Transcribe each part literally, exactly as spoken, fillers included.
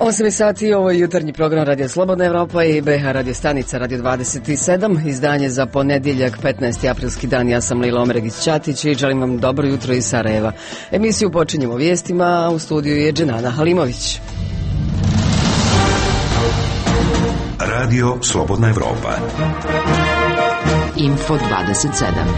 osam sati, ovo je jutarnji program Radio Slobodna Evropa i B H radio stanica Radio dvadeset sedam, izdanje za ponedjeljak petnaesti aprilski dan. Ja sam Lila Omregić-Ćatić i želim vam dobro jutro iz Sarajeva. Emisiju počinjemo vijestima, a u studiju je Dženana Halimović. Radio Slobodna Evropa. Info dvadeset sedam.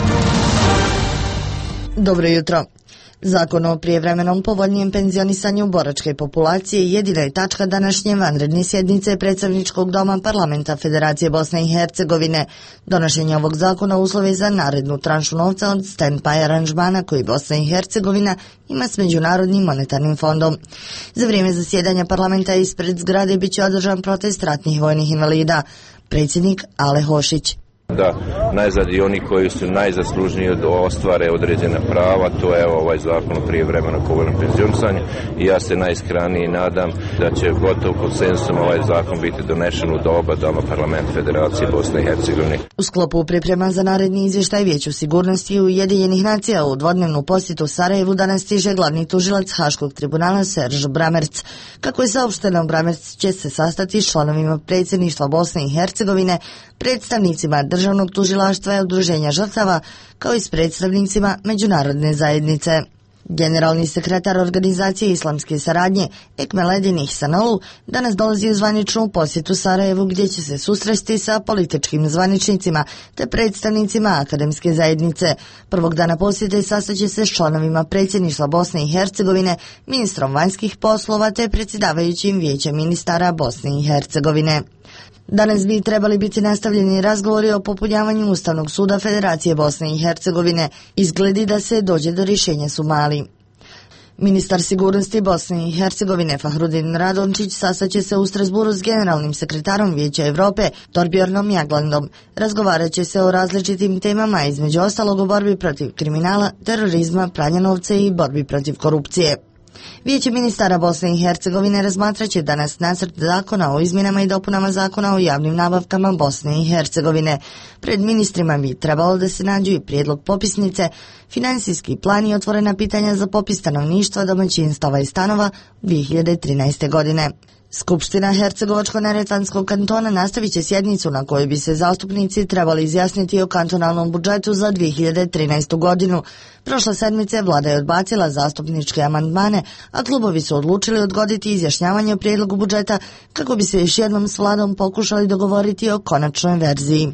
Dobro jutro. Zakon o prijevremenom povoljnijem penzionisanju boračke populacije jedina je tačka današnje vanredne sjednice Predstavničkog doma Parlamenta Federacije Bosne i Hercegovine. Donošenje ovog zakona uslov je za narednu tranšu novca od stand-by aranžmana koji Bosna i Hercegovina ima s Međunarodnim monetarnim fondom. Za vrijeme zasjedanja parlamenta ispred zgrade bit će održan protest ratnih vojnih invalida. Predsjednik Ale Hošić. Da najzad i oni koji su najzaslužniji da ostvare određena prava, to je ovaj zakon o prijevremenom povoljnom penzionisanju i ja se najiskrenije nadam da će gotovo konsenzusom ovaj zakon biti donešen u doba doma Parlamenta Federacije Bosne i Hercegovine. U sklopu priprema za naredni izvještaj Vijeću sigurnosti Ujedinjenih nacija u dvodnevnu posjetu Sarajevu danas stiže glavni tužilac Haškog tribunala Serž Bramerc. Kako je saopšteno, Bramerc će se sastati s članovima predsjedništva Bosne i Hercegovine, predstavnicima Državnog tužilaštva i udruženja žrtava, kao i s predstavnicima međunarodne zajednice. Generalni sekretar Organizacije islamske saradnje Ekmeledin Ihsanolu danas dolazi u zvaničnu posjetu Sarajevu gdje će se susresti sa političkim zvaničnicima te predstavnicima akademske zajednice. Prvog dana posjete sastaće se s članovima predsjedništva Bosne i Hercegovine, ministrom vanjskih poslova te predsjedavajućim vijećem ministara Bosne i Hercegovine. Danas bi trebali biti nastavljeni razgovori o popunjavanju Ustavnog suda Federacije Bosne i Hercegovine. Izgledi da se dođe do rješenja su mali. Ministar sigurnosti Bosne i Hercegovine Fahrudin Radončić sastaće se u Strasburu s generalnim sekretarom Vijeća Europe Torbjörnom Jaglandom. Razgovarat će se o različitim temama, između ostalog o borbi protiv kriminala, terorizma, pranja novca i borbi protiv korupcije. Vijeće ministara Bosne i Hercegovine razmatraće danas nacrt zakona o izmjenama i dopunama zakona o javnim nabavkama Bosne i Hercegovine. Pred ministrima bi trebalo da se nađu i prijedlog popisnice, financijski plan i otvorena pitanja za popis stanovništva, domaćinstava i stanova dvije hiljade trinaeste. godine. Skupština Hercegovačko-neretvanskog kantona nastavit će sjednicu na kojoj bi se zastupnici trebali izjasniti o kantonalnom budžetu za dvije hiljade trinaestu. godinu. Prošle sedmice vlada je odbacila zastupničke amandmane, a klubovi su odlučili odgoditi izjašnjavanje o prijedlogu budžeta kako bi se još jednom s vladom pokušali dogovoriti o konačnoj verziji.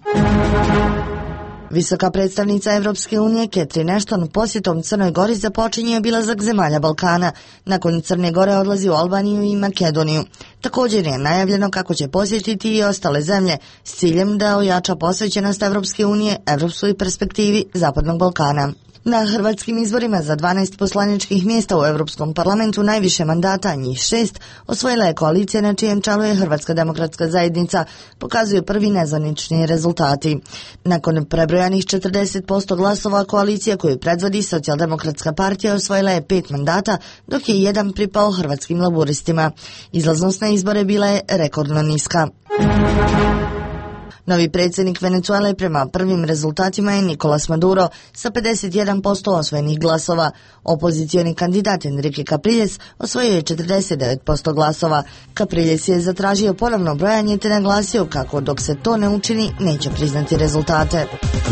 Visoka predstavnica Evropske unije Catherine Ashton posjetom Crnoj Gori započinje obilazak zemalja Balkana. Nakon Crne Gore odlazi u Albaniju i Makedoniju. Također je najavljeno kako će posjetiti i ostale zemlje s ciljem da ojača posvećenost Evropske unije evropskoj perspektivi Zapadnog Balkana. Na hrvatskim izborima za dvanaest poslaničkih mjesta u Europskom parlamentu najviše mandata, njih šest, osvojila je koalicija na čijem čelu je Hrvatska demokratska zajednica, pokazuju prvi nezvanični rezultati. Nakon prebrojanih četrdeset posto glasova, koalicija koju predvodi Socijaldemokratska partija osvojila je pet mandata, dok je jedan pripao Hrvatskim laburistima. Izlaznost na izbore bila je rekordno niska. Novi predsjednik Venezuele prema prvim rezultatima je Nicolas Maduro sa pedeset jedan posto osvojenih glasova. Opozicioni kandidat Enrique Capriles osvojio je četrdeset devet posto glasova. Capriles je zatražio ponovno brojanje te naglasio kako dok se to ne učini neće priznati rezultate.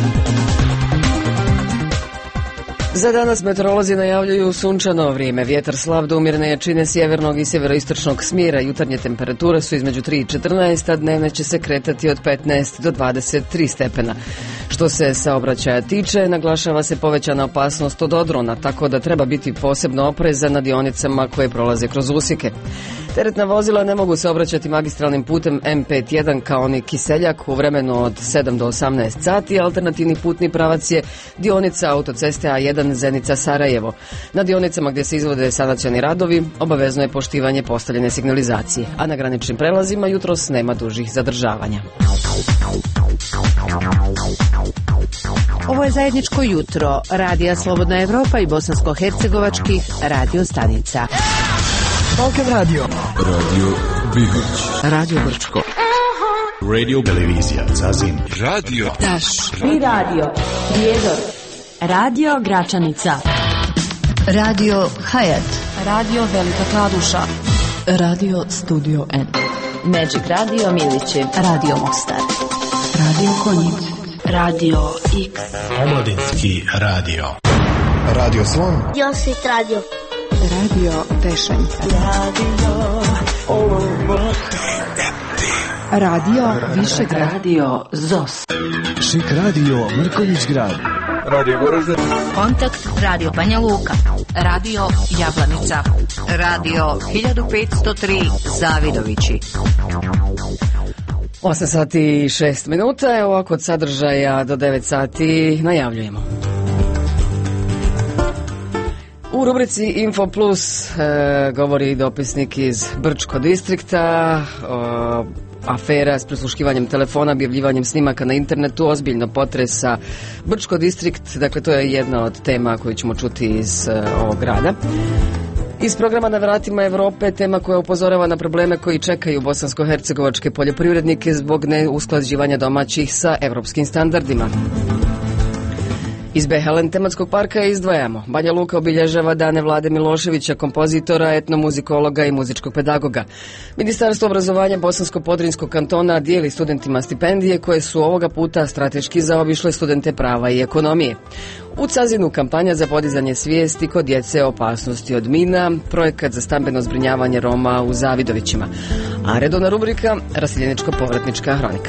Za danas meteorolozi najavljuju sunčano vrijeme, vjetar slab do umjerene jačine sjevernog i sjeveroistočnog smjera, jutarnje temperature su između tri i četrnaest, a dnevne će se kretati od petnaest do dvadeset tri stepena. Što se saobraćaja tiče, naglašava se povećana opasnost od odrona, tako da treba biti posebno oprezan na dionicama koje prolaze kroz usike. Teretna vozila ne mogu se obraćati magistralnim putem M pedeset jedan kao ni Kiseljak u vremenu od sedam do osamnaest sati. Alternativni putni pravac je dionica autoceste A jedan Zenica Sarajevo. Na dionicama gdje se izvode sanacioni radovi obavezno je poštivanje postavljene signalizacije, a na graničnim prelazima jutros nema dužih zadržavanja. Ovo je zajedničko jutro Radija Slobodna Evropa i bosansko-hercegovačkih radio stanica. Balkan Radio, Radio Bihoć, Radio Brčko, Radio Televizija Zazin, Radio Taš, i Radio Prijedor, Radio Gračanica, Radio Hayat, Radio Velika Kladuša, Radio Studio N. Magic Radio Milići. Radio Mostar. Radio Konjic. Radio X. Omladinski radio. Radio Slon. Josit radio. Radio Pešanica. Radio Radio Višegrad. Radio Zos. Šik radio Mrkonjić Grad. Radio Goražde. Kontakt Radio Banja Luka. Radio Jablanica. Radio hiljadu petsto tri Zavidovići. osam sati i šest minuta, evo ovako od sadržaja do devet sati najavljujemo. U rubrici Info Plus e, govori dopisnik iz Brčko distrikta, o, afera s prisluškivanjem telefona, objavljivanjem snimaka na internetu ozbiljno potresa Brčko distrikt, dakle to je jedna od tema koju ćemo čuti iz e, ovog grada. Iz programa Na vratima Evrope, tema koja upozorava na probleme koji čekaju bosansko-hercegovačke poljoprivrednike zbog neusklađivanja domaćih sa evropskim standardima. Iz Behelen tematskog parka izdvajamo. Banja Luka obilježava dane Vlade Miloševića, kompozitora, etnomuzikologa i muzičkog pedagoga. Ministarstvo obrazovanja Bosansko-Podrinjskog kantona dijeli studentima stipendije koje su ovoga puta strateški zaobišle studente prava i ekonomije. U Cazinu kampanja za podizanje svijesti kod djece o opasnosti od mina, projekat za stambeno zbrinjavanje Roma u Zavidovićima. A redovna rubrika Raseljeničko-povratnička hronika.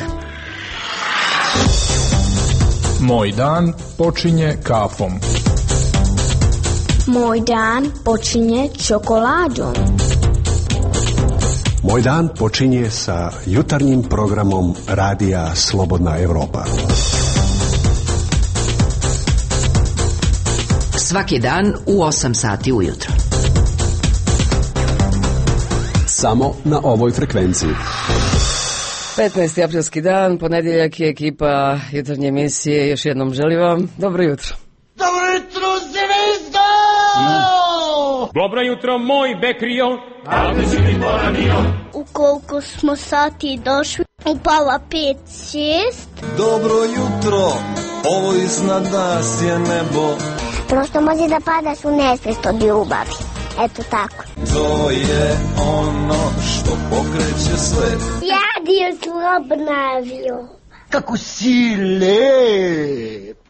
Moj dan počinje kafom. Moj dan počinje čokoladom. Moj dan počinje sa jutarnjim programom Radija Slobodna Evropa. Svaki dan u osam sati ujutro. Samo na ovoj frekvenciji. petnaesti aprilski dan, ponedjeljak je ekipa jutarnje emisije. Još jednom želim vam dobro jutro. Dobro jutro, Zvezdo! Mm. Dobro jutro, moj Bekrio. Kako si mi poranio? U koliko smo sati došli? U pola pet, šest. Dobro jutro, ovo iznad nas je nebo. Prosto može da padaš u nesvest od ljubavi. Eto tako. To je ono što pokreće sve. Radio Slobodna Evropa. Kako si lep.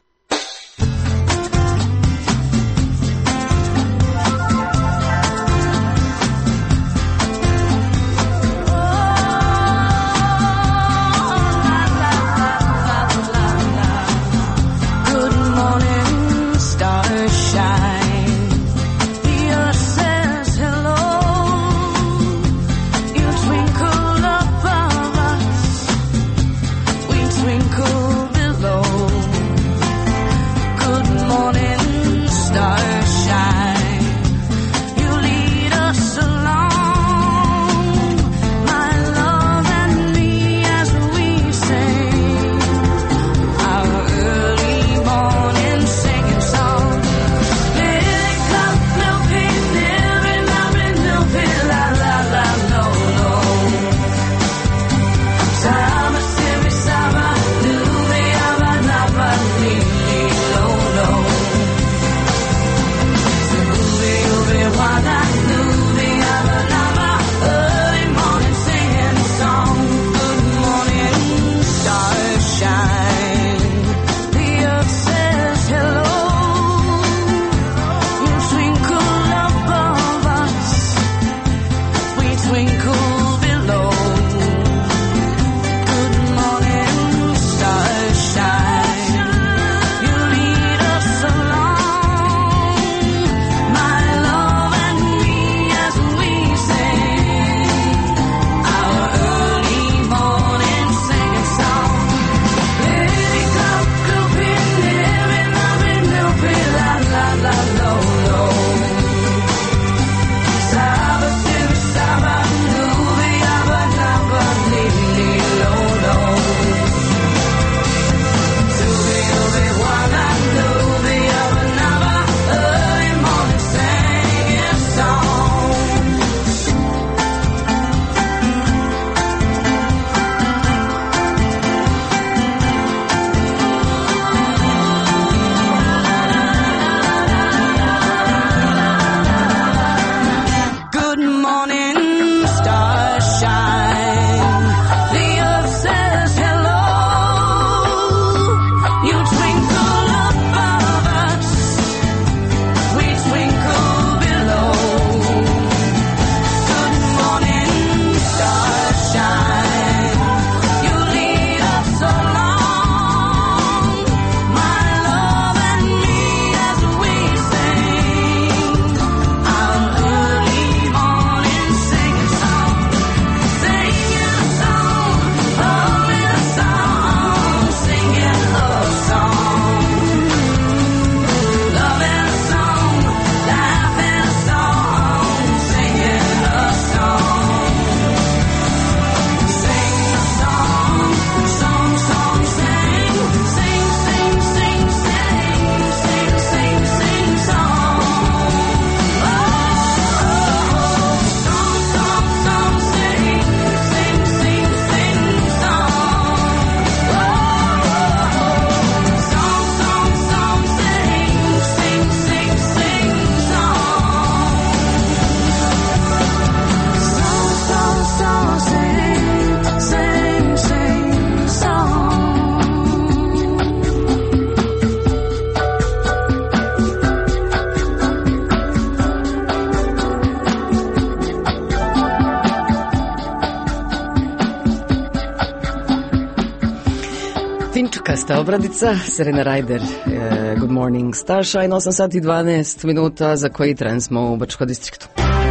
Vinčukasta obradica, Serena Rajder, eh, Good Morning Starshine, osam sati i dvanaest minuta za koji tren smo u Brčko distriktu.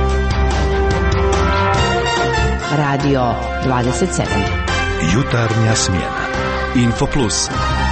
Radio dvadeset sedam. Jutarnja smjena. Info Plus.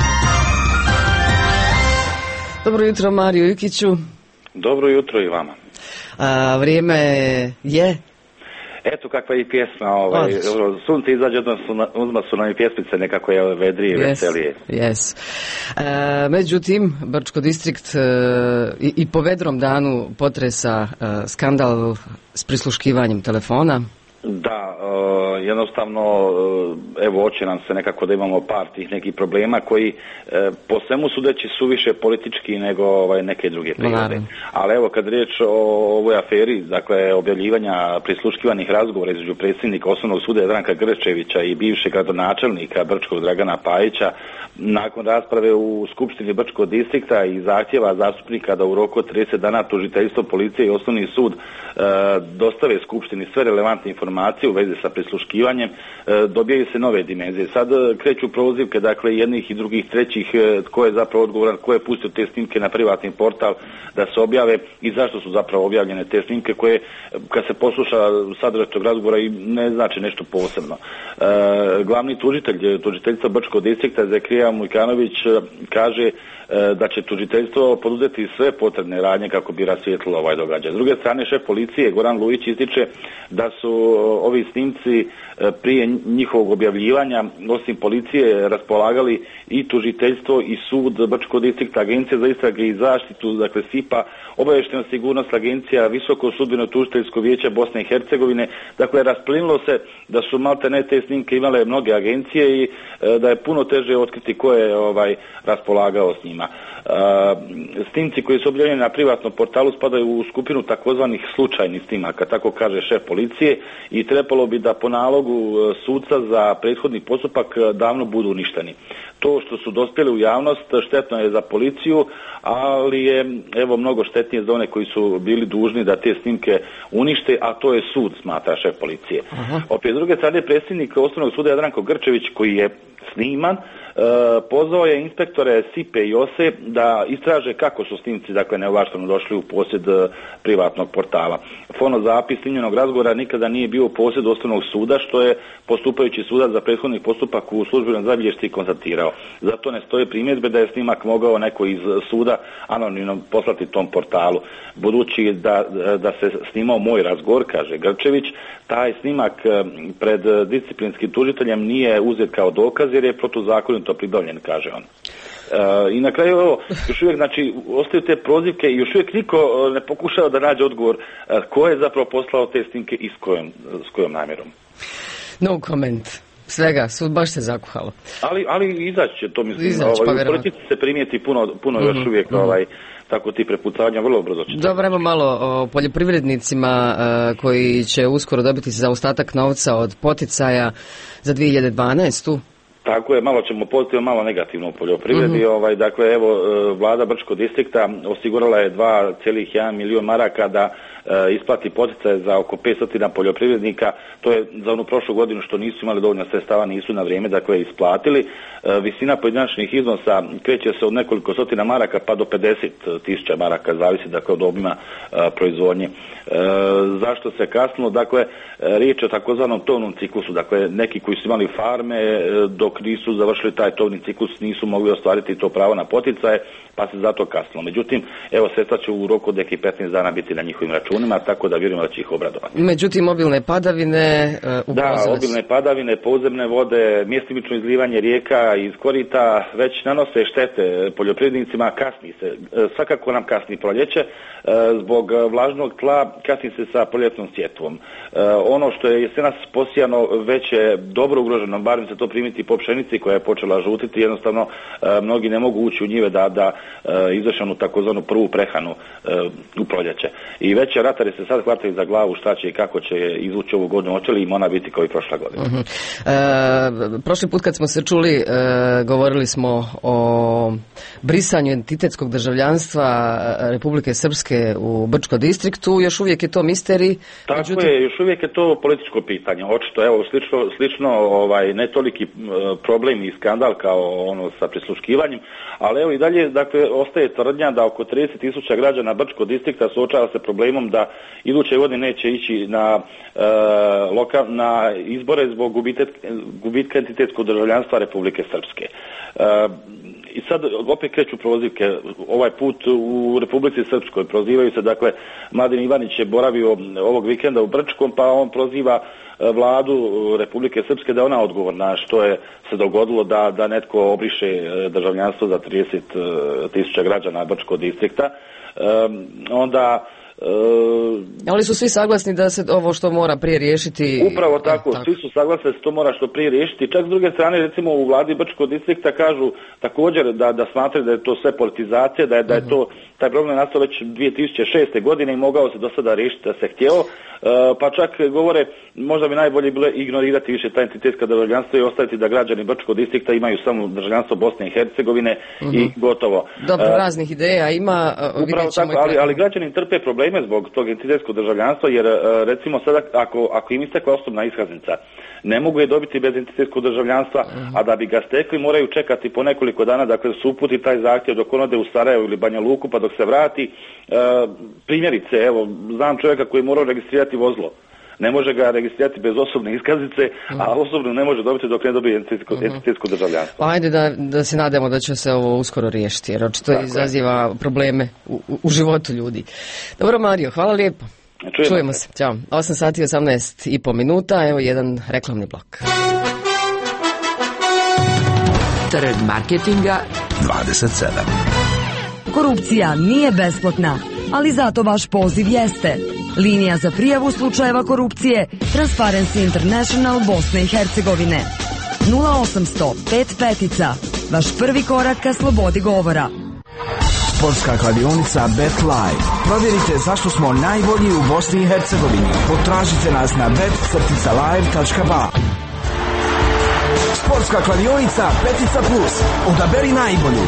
Dobro jutro, Mario Jukiću. Dobro jutro i vama. A, vrijeme je... Eto kakva je i pjesma, ovaj, sunce izađe, uzma su nam i pjesmice nekako je vedrije, yes, veselije. Yes. E, međutim, Brčko distrikt e, i, i po vedrom danu potresa e, skandal s prisluškivanjem telefona. Da, uh, jednostavno, uh, evo oće nam se nekako da imamo par tih nekih problema koji uh, po svemu sudeći su više politički nego ovaj, neke druge prirode. Ali evo kad riječ o ovoj aferi, dakle objavljivanja prisluškivanih razgovora između predsjednika Osnovnog suda Jadranka Grčevića i bivšeg gradonačelnika Brčkog Dragana Pajića, nakon rasprave u Skupštini Brčkog distrikta i zahtjeva zastupnika da u roku od trideset dana tužiteljstvo, policije i Osnovni sud uh, dostave Skupštini sve relevantne informacije u vezi sa prisluškivanjem, uh, dobijaju se nove dimenzije. Sad uh, kreću prozivke, dakle, jednih i drugih, trećih, uh, tko je zapravo odgovoran, tko je pustio te snimke na privatni portal da se objave i zašto su zapravo objavljene te snimke koje, kad se posluša sadržaj tog razgovora, i ne znači nešto posebno. Uh, glavni tužitelj, tužiteljstva Brčkog distrikta, Zekrija Mujkanović, kaže da će tužiteljstvo poduzeti sve potrebne radnje kako bi rasvijetlilo ovaj događaj. S druge strane, šef policije Goran Lujić ističe da su ovi snimci prije njihovog objavljivanja, osim policije, raspolagali i tužiteljstvo i sud Brčkog distrikta, Agencija za istrage i zaštitu, dakle S I P A, Obavještajna sigurnost, Agencija, Visoko sudbeno tužiteljsko vijeće Bosne i Hercegovine. Dakle, rasplinilo se da su malte ne te snimke imale mnoge agencije i da je puno teže otkriti ko je ovaj raspolagao s njima. Uh, snimci koji su objavljeni na privatnom portalu spadaju u skupinu takozvanih slučajnih snimaka, tako kaže šef policije, i trebalo bi da po nalogu sudca za prethodni postupak davno budu uništeni. To što su dospjeli u javnost štetno je za policiju, ali je evo mnogo štetnije za one koji su bili dužni da te snimke unište, a to je sud, smatra šef policije. Aha. Opet, s druge strane, predsjednik Osnovnog suda Jadranko Grčević, koji je sniman, E, pozvao je inspektore S I P E i O S E da istraže kako su snimci, dakle, neovlašteno došli u posjed e, privatnog portala. Fonozapis snimljenog razgovora nikada nije bio u posjedu Osnovnog suda, što je postupajući sudac za prethodni postupak u službenom zabilješci konstatirao. Zato ne stoje primjedbe da je snimak mogao neko iz suda anonimno poslati tom portalu. Budući da, da se snimao moj razgovor, kaže Grčević, taj snimak pred disciplinskim tužiteljem nije uzet kao dokaz jer je protuzakonito pribavljen, kaže on. Uh, I na kraju, evo, još uvijek, znači, ostaju te prozivke i još uvijek niko ne pokušava da nađe odgovor uh, ko je zapravo poslao te snimke i s kojom, s kojom namjerom. No comment. Svega, sud baš se zakuhalo. Ali, ali izaći će to, mislim, Izać, ovaj, pa u politici se primijeti puno, puno mm-hmm, još uvijek, mm-hmm. ovaj, tako ti prepucavanja vrlo brzo će. Dobro, evo malo o poljoprivrednicima uh, koji će uskoro dobiti zaostatak novca od poticaja za dvije hiljade dvanaestu. Tako je, malo ćemo pozitivno, malo negativno u poljoprivredi. Mm-hmm. Ovaj, dakle, evo, vlada Brčkog distrikta osigurala je dva zarez jedan milion maraka da e, isplati poticaje za oko petsto poljoprivrednika. To je za onu prošlu godinu što nisu imali dovoljno sredstava, nisu na vrijeme, dakle, isplatili. E, visina pojedinačnih iznosa kreće se od nekoliko stotina maraka pa do pedeset tisuća maraka, zavisi, dakle, od obima e, proizvodnje. E, zašto se kasnilo? Dakle, riječ je o takozvanom tovnom ciklusu. Dakle, neki koji su imali farme, dok nisu završili taj tovni ciklus, nisu mogli ostvariti to pravo na poticaje, pa se zato kasnilo. Međutim, evo, sredstva će u roku od nekih petnaest dana biti na njihovim računima, tako da vjerujemo da će ih obradovati. Međutim, obilne padavine uh, Da, obilne padavine, podzemne vode, mjestimično izlivanje rijeka iz korita već nanose štete poljoprivrednicima, kasni se. Svakako nam kasni proljeće, zbog vlažnog tla kasni se sa proljetnom sjetvom. Ono što je jesenas posijano već je dobro ugroženo, barem se to primiti po pšenici koja je počela žutiti, jednostavno mnogi ne mogu ući u njive da, da izvrše onu takozvanu prvu prehranu u proljeće. I već je naše ratare se sad hvataju za glavu šta će i kako će izvući ovu godinu, hoće li im ona biti kao i prošla godina. Uh-huh. E, prošli put kad smo se čuli, e, govorili smo o brisanju identitetskog državljanstva Republike Srpske u Brčko distriktu, još uvijek je to misterij. Tako međutim... je, još uvijek je to političko pitanje, očito, evo, slično, slično ovaj, ne toliki problem i skandal kao ono sa prisluškivanjem, ali evo i dalje, dakle, ostaje tvrdnja da oko trideset tisuća građana Brčkog distrikta suočava se problemom da iduće godine neće ići na, e, lokal, na izbore zbog gubitet, gubitka identitetskog državljanstva Republike Srpske. E, I sad opet kreću prozivke, ovaj put u Republici Srpskoj prozivaju se, dakle, Mladen Ivanić je boravio ovog vikenda u Brčkom, pa on proziva vladu Republike Srpske da je ona odgovorna što je se dogodilo da, da netko obriše državljanstvo za trideset tisuća građana Brčkog distrikta. Um, onda Uh, ali su svi saglasni da se ovo što mora prije riješiti. Upravo tako, tako. Svi su saglasni da se to mora što prije riješiti. Čak s druge strane, recimo u vladi Brčkog distrikta kažu također da, da smatraju da je to sve politizacija, da je, da je to, taj problem nastao već dvije tisuće šeste godine i mogao se do sada riješiti da se htjeo. Uh, pa čak govore, možda bi najbolje bilo ignorirati više ta identitetska državljanstva i ostaviti da građani Brčkog distrikta imaju samo državljanstvo Bosne i Hercegovine uh-huh. i gotovo. Dobro, uh, raznih ideja ima. Uh, upravo tako, ali, ali građani trpe probleme zbog tog identitetskog državljanstva, jer recimo sada ako, ako im istekla osobna iskaznica, ne mogu je dobiti bez identitetskog državljanstva, uh-huh. a da bi ga stekli moraju čekati po nekoliko dana, dakle su uputi taj zahtjev dok on ode u Sarajevo ili Banja Luku, pa dok se vrati. E, primjerice, evo, znam čovjeka koji je morao registrirati vozilo. Ne može ga registrirati bez osobne iskaznice, uh-huh. a osobno ne može dobiti dok ne dobije identitetsko, uh-huh. identitetsko državljanstvo. Ajde da, da se nadamo da će se ovo uskoro riješiti, jer očito izaziva je. probleme u, u životu ljudi. Dobro, Mario, hvala lijepo. Čujemo, Čujemo se. Ćao. osam sati i osamnaest i po minuta, evo jedan reklamni blok. Trg marketinga dvadeset sedam. Korupcija nije besplatna, ali zato vaš poziv jeste. Linija za prijavu slučajeva korupcije Transparency International Bosne i Hercegovine. nula osamsto pet petica. Vaš prvi korak ka slobodi govora. Sportska kladionica Bet Live. Provjerite zašto smo najbolji u Bosni i Hercegovini. Potražite nas na bet crtica live tačka ba. Sportska kladionica Petica Plus. Odaberi najbolju.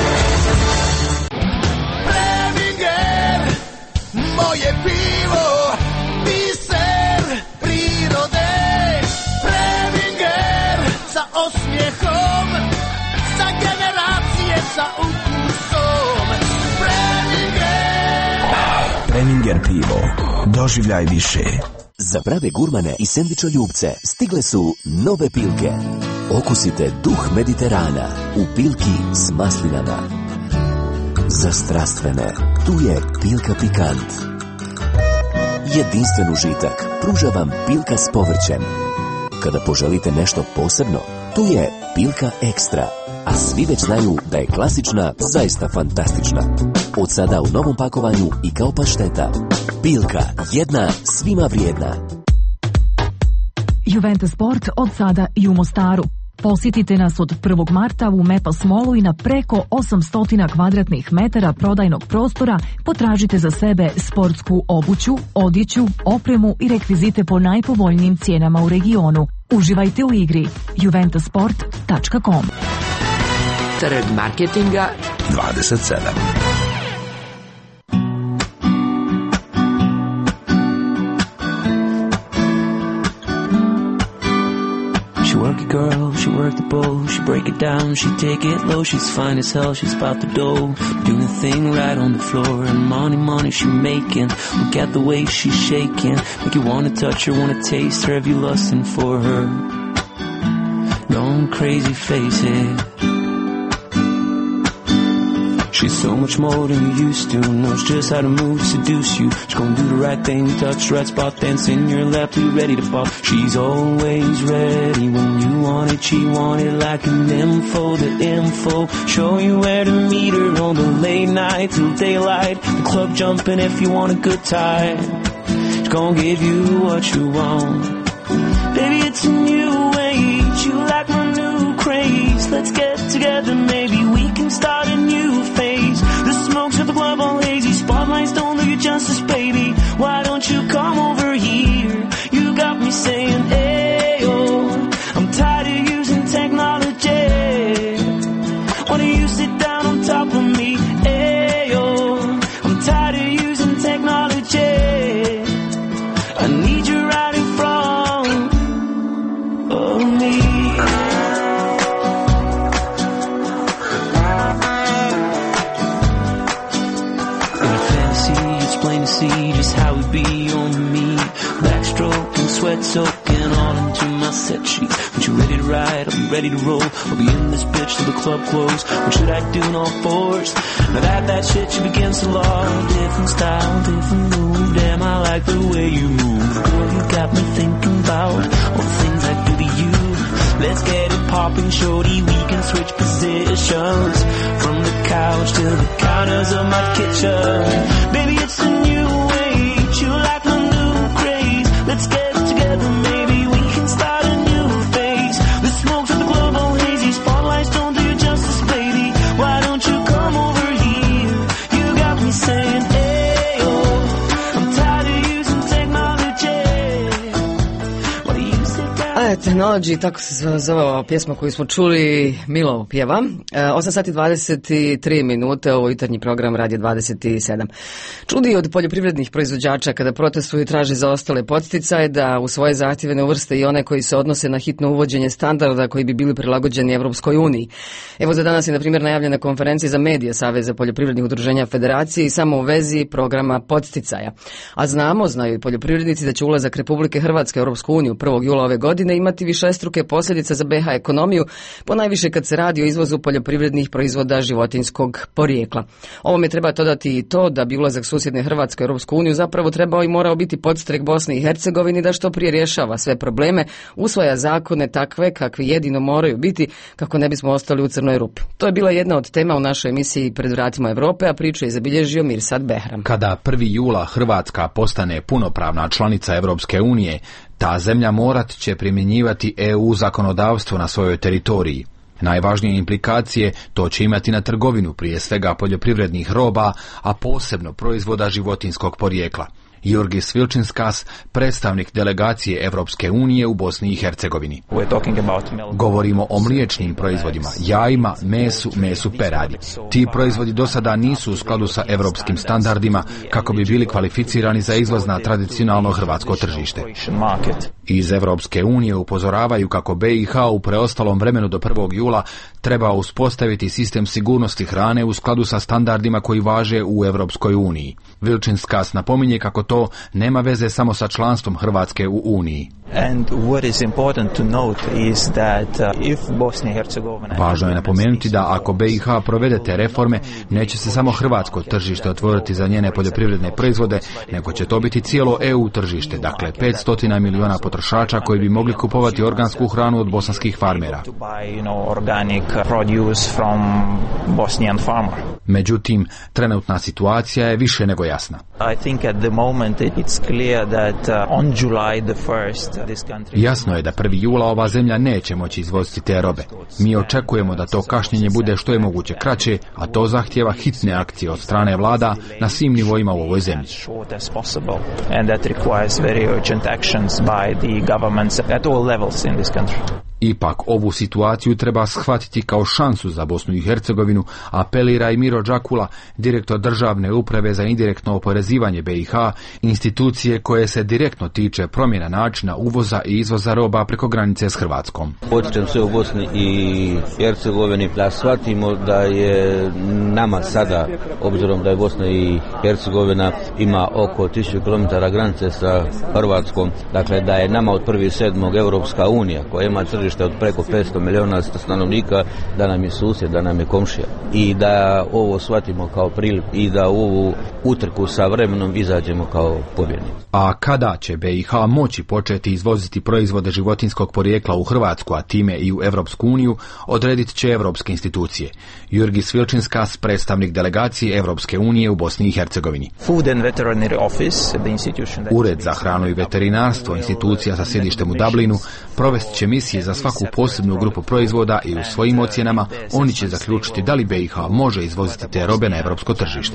Preminger, moje pivo, biser prirode. Preminger, sa osmijehom, za generacije, sa ukusom. Preminger. Preminger pivo. Doživljaj više. Za prave gurmane i sendvičoljubce stigle su nove pilke. Okusite duh Mediterana u pilki s maslinama. Za strastvene, tu je Pilka Pikant. Jedinstven užitak pruža vam Pilka s povrćem. Kada poželite nešto posebno, tu je Pilka Ekstra. A svi već znaju da je klasična zaista fantastična. Od sada u novom pakovanju i kao pašteta. Pilka, jedna svima vrijedna. Juventus Sport od sada i u Mostaru. Posjetite nas od prvog marta u Mepas Mallu i na preko osamsto kvadratnih metara prodajnog prostora potražite za sebe sportsku obuću, odjeću, opremu i rekvizite po najpovoljnijim cijenama u regionu. Uživajte u igri. juventus sport tačka com. Trg marketinga dvadeset sedam. She work it, girl, she work the bowl, she break it down, she take it low, she's fine as hell, she's about the dough, doing the thing right on the floor, and money, money she making, look at the way she's shaking, make you wanna touch her, wanna taste her, have you lusting for her, going crazy, face it. She's so much more than you used to, knows just how to move, seduce you. She's gonna do the right thing, touch the right spot, dance in your lap, be ready to pop. She's always ready when you want it, she want it like an info, the info. Show you where to meet her on the late night till daylight. The club jumping if you want a good time. She's gonna give you what you want. Baby, it's a new age, you like my new craze. Let's get together, maybe we can start a new phase. The smokes at the club all hazy, spotlights don't do you justice, baby. Why I'll be ready to roll. I'll be in this bitch till the club close. What should I do in all fours? Now that that shit you begins to law. Different style, different move. Damn, I like the way you move. Boy, you got me thinking about all the things I do to you. Let's get it popping, shorty. We can switch positions from the couch to the counters of my kitchen. Baby, it's a new age. You like my new craze. Let's get it together, maybe we can start a new phase. The smoke from the global hazy spotlights don't do you justice, baby. Why don't you come over here? You got me saying, hey, oh, I'm tired of using technology. What do you say, A, Technology, tako se zove ova pjesma koju smo čuli, Milo pjeva. E, osam sati dvadeset tri minute, ovo jutarnji program Radio dvadeset sedam. Čudi od poljoprivrednih proizvođača kada protestuju i traže za ostale podsticaje da u svoje zahtjeve ne uvrste i one koji se odnose na hitno uvođenje standarda koji bi bili prilagođeni Evropskoj uniji. Evo za danas je na primjer najavljena konferencija za medije Saveza poljoprivrednih udruženja Federacije i samo u vezi programa podsticaja. A znamo, znaju i poljoprivrednici da će ulazak Republike Hrvatske u Europsku uniju prvog jula ove godine imati višestruke posljedice za B iH ekonomiju, ponajviše kad se radi o izvozu poljoprivrednih proizvoda životinjskog porijekla. Ovome treba dodati i to da bi ulazak susjedne Hrvatske u Europsku uniju zapravo trebao i morao biti podstrek Bosni i Hercegovini da što prije rješava sve probleme, usvaja zakone takve kakvi jedino moraju biti kako ne bismo ostali u crnoj rupi. To je bila jedna od tema u našoj emisiji Pred vratima Europe, a priču je zabilježio Mirsad Behram. Kada prvog jula Hrvatska postane punopravna članica Europske unije, ta zemlja morat će primjenjivati E U zakonodavstvo na svojoj teritoriji. Najvažnije implikacije to će imati na trgovinu, prije svega poljoprivrednih roba, a posebno proizvoda životinjskog porijekla. Jurgis Vilčinskas, predstavnik delegacije Evropske unije u Bosni i Hercegovini. Govorimo o mliječnim proizvodima, jajima, mesu, mesu peradi. Ti proizvodi do sada nisu u skladu sa evropskim standardima kako bi bili kvalificirani za izvoz na tradicionalno hrvatsko tržište. Iz Evropske unije upozoravaju kako B iH u preostalom vremenu do prvog jula treba uspostaviti sistem sigurnosti hrane u skladu sa standardima koji važe u Evropskoj uniji. Vilčinskas napominje kako to nema veze samo sa članstvom Hrvatske u Uniji. Važno je napomenuti da ako B iH provede te reforme, neće se samo hrvatsko tržište otvoriti za njene poljoprivredne proizvode, nego će to biti cijelo E U tržište, dakle petsto miliona potrošača koji bi mogli kupovati organsku hranu od bosanskih farmera. Međutim, trenutna situacija je više nego jasna. Jasno je da prvog jula ova zemlja neće moći izvoziti te robe. Mi očekujemo da to kašnjenje bude što je moguće kraće, a to zahtijeva hitne akcije od strane vlada na svim nivoima u ovoj zemlji. Ipak ovu situaciju treba shvatiti kao šansu za Bosnu i Hercegovinu, apelira i Miro Đakula, direktor državne uprave za indirektno oporezivanje B iH, institucije koje se direktno tiče promjena načina uvoza i izvoza roba preko granice s Hrvatskom. Potičem sve u Bosni i Hercegovini da shvatimo da je nama sada, obzirom da je Bosna i Hercegovina ima oko tisuću kilometara granice sa Hrvatskom, dakle da je nama od prvog sedmog Europska unija koja ima tržište od preko petsto milijuna stanovnika, da nam je susjed, da nam je komšija i da ovo shvatimo kao priliku i da u ovu utrku sa vremenom izađemo kao pobjednici. A kada će B iH moći početi izvoziti proizvode životinjskog porijekla u Hrvatsku, a time i u Evropsku uniju, odredit će evropske institucije. Jurgis Vilčinskas, predstavnik delegacije Evropske unije u Bosni i Hercegovini. Ured za hranu i veterinarstvo, institucija sa sjedištem u Dublinu, provest će misije za svaku posebnu grupu proizvoda i u svojim ocjenama oni će zaključiti da li B iH može izvoziti te robe na evropsko tržište.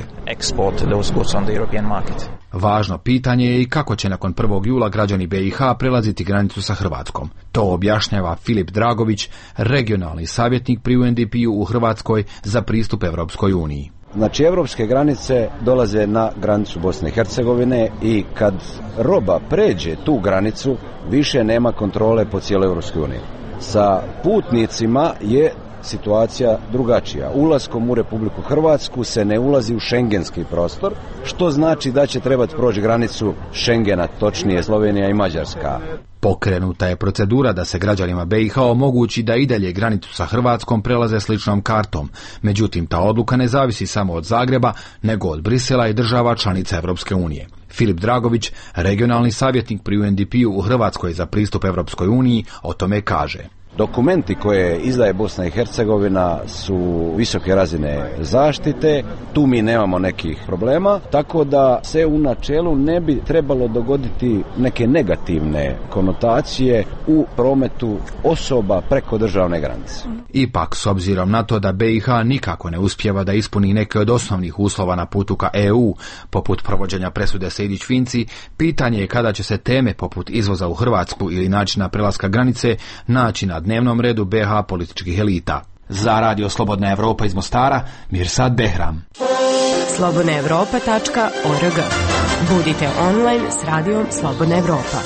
Važno pitanje je i kako će nakon prvog jula građani B iH prelaziti granicu sa Hrvatskom. To objašnjava Filip Dragović, regionalni savjetnik pri U N D P-u u Hrvatskoj za pristup Evropskoj uniji. Znači, evropske granice dolaze na granicu Bosne i Hercegovine i kad roba pređe tu granicu, više nema kontrole po cijeloj Evropskoj uniji. Sa putnicima je situacija drugačija. Ulaskom u Republiku Hrvatsku se ne ulazi u šengenski prostor, što znači da će trebati proći granicu Šengena, točnije Slovenija i Mađarska. Pokrenuta je procedura da se građanima B i H omogući da i dalje granicu sa Hrvatskom prelaze sličnom kartom. Međutim, ta odluka ne zavisi samo od Zagreba, nego od Brisela i država članica Europske unije. Filip Dragović, regionalni savjetnik pri U N D P-u u Hrvatskoj za pristup Europskoj uniji, o tome kaže. Dokumenti koje izdaje Bosna i Hercegovina su visoke razine zaštite, tu mi nemamo nekih problema, tako da se u načelu ne bi trebalo dogoditi neke negativne konotacije u prometu osoba preko državne granice. Ipak, s obzirom na to da B i H nikako ne uspijeva da ispuni neke od osnovnih uslova na putu ka E U, poput provođenja presude Sejdić-Finci, pitanje je kada će se teme poput izvoza u Hrvatsku ili načina prelaska granice naći na dnevnom redu B H političkih elita. Za Radio Slobodna Evropa iz Mostara, Mirsad Behram. slobodna evropa tačka org. Budite online s radijom Slobodna Evropa.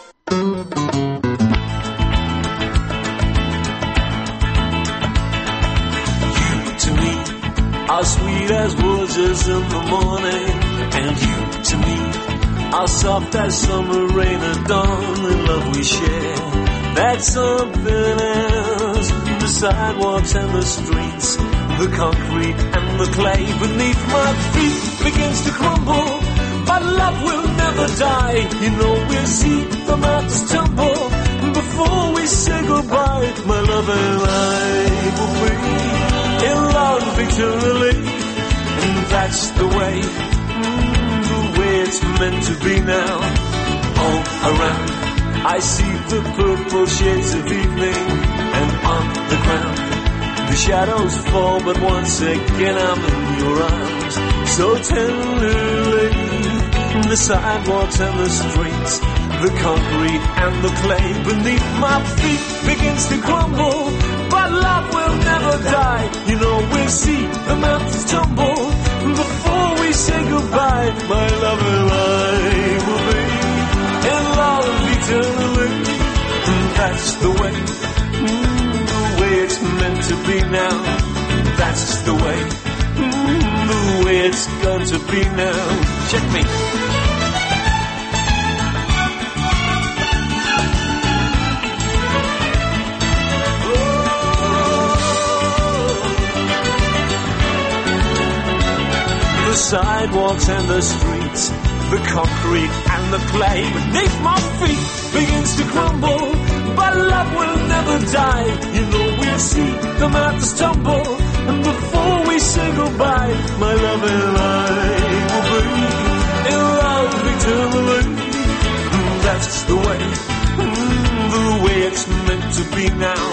As sweet as roses in the morning, and you to me are soft as summer rain at dawn. The love we share, that's something else. The sidewalks and the streets, the concrete and the clay beneath my feet begins to crumble, but love will never die. You know we'll see the mountains tumble before we say goodbye. My love and I will be in love eternally, and that's the way, mm, the way it's meant to be now. All around I see the purple shades of evening, and on the ground the shadows fall, but once again I'm in your arms, so tenderly. The sidewalks and the streets, the concrete and the clay beneath my feet begins to crumble, but love will never die. You know we'll see the mountains tumble before we say goodbye. My love and I will be in love eternally. That's the way, mm, the way it's meant to be now. That's the way, mm, the way it's going to be now. Check me. The sidewalks and the streets, the concrete and the clay beneath my feet begins to crumble, but love will never die. You know we'll see the mountains tumble, and before we say goodbye, my love and I will be in love eternally. That's the way, the way it's meant to be now.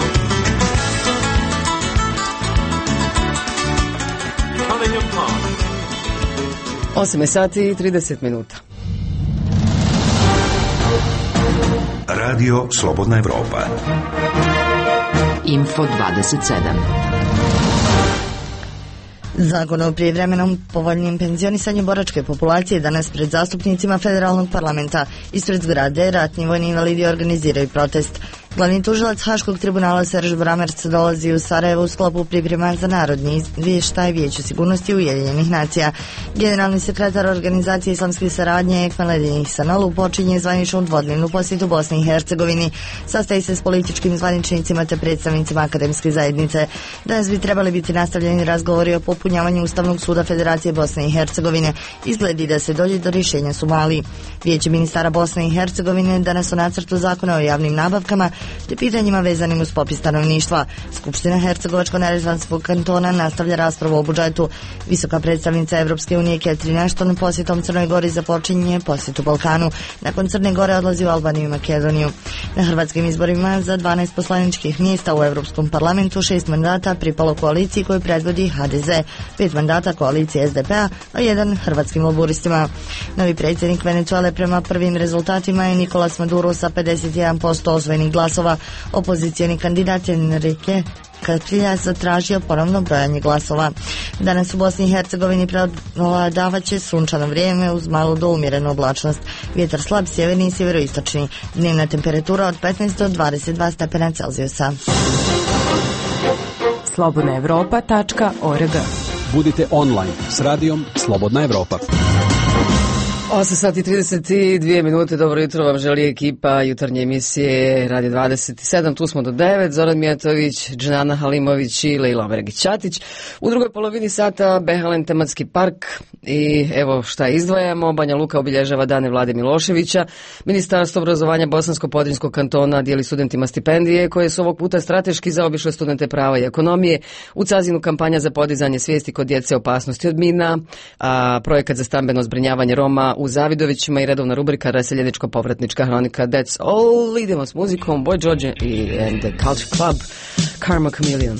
Coming apart. osam sati i trideset minuta. Radio Slobodna Evropa. Info dvadeset sedam. Zakon o prijevremenom povoljnim penzionisanju boračke populacije danas pred zastupnicima federalnog parlamenta ispred zgrade ratni vojni invalidi organiziraju protest. Glavni tužilac Haškog tribunala Serž Bramerc dolazi u Sarajevo u sklopu priprema za narodni izvještaj Vijeću sigurnosti Ujedinjenih nacija. Generalni sekretar organizacije islamske saradnje Ekmeledin Ihsanolu počinje zvaničnu dvodnevnu posjetu Bosni i Hercegovini. Sastaje se s političkim zvaničnicima te predstavnicima akademske zajednice. Danas bi trebali biti nastavljeni razgovori o popunjavanju Ustavnog suda Federacije Bosne i Hercegovine. Izgledi da se dođe do rješenja su mali. Vijeće ministara Bosne i Hercegovine danas o nacrtu zakona o javnim nabavkama te pitanjima vezanim uz popis stanovništva. Skupština Hercegovačko-neretvanskog kantona nastavlja raspravu o budžetu. Visoka predstavnica Evropske unije Catherine Ashton posjetom Crnoj Gori započinje posjetu Balkanu. Nakon Crne Gore odlazi u Albaniju i Makedoniju. Na hrvatskim izborima za dvanaest poslaničkih mjesta u Europskom parlamentu šest mandata pripalo koaliciji koju predvodi H D Z, pet mandata koalicije S D P-a, a jedan hrvatskim laburistima. Novi predsjednik Venezuele prema prvim rezultatima je Nicolas Maduro sa pedeset jedan posto osvojenih glasova. Opozicijeni kandidat Enrique Capriles zatražio ponovno brojanje glasova. Danas u Bosni i Hercegovini prevladavaće sunčano vrijeme uz malu do umjerenu oblačnost. Vjetar slab sjeverni i sjeveroistočni. Dnevna temperatura od petnaest do dvadeset dva stepena Celzijusa. slobodna evropa tačka org. Budite online s radijom Slobodna Evropa. osam sati i trideset dvije minute, dobro jutro vam želi ekipa jutarnje emisije Radio dvadeset sedam, tu smo do devet, Zoran Mijatović, Dženana Halimović i Lejla Vergić-Ćatić. U drugoj polovini sata Behalen tematski park i evo šta izdvajamo, Banja Luka obilježava dane Vlade Miloševića, Ministarstvo obrazovanja Bosansko-Podrinjskog kantona dijeli studentima stipendije koje su ovog puta strateški zaobišle studente prava i ekonomije, u Cazinu kampanja za podizanje svijesti kod djece opasnosti od mina, a projekat za stambeno zbrinjavanje Roma u Zavidovićima i redovna rubrika Raseljeničko-povratnička hronika. That's all. Idemo s muzikom Boy George i and the Culture Club, Karma Chameleon.